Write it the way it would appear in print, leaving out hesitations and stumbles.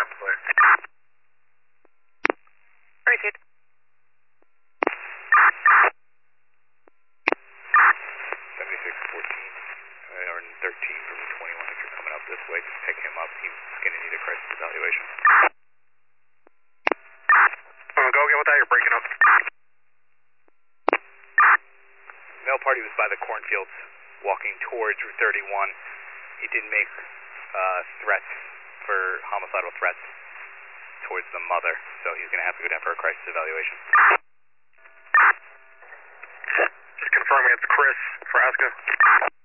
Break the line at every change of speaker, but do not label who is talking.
clear.
Proceed.
7614, or 13 from 21 if you're coming up this way, just pick him up. He's going to need a crisis evaluation.
Go again with that, you're breaking up.
Male party was by the cornfields, walking towards Route 31. He did make threats for homicidal threats towards the mother, so he's going to have to go down for a crisis evaluation.
Just confirming it's Chris, Frasca.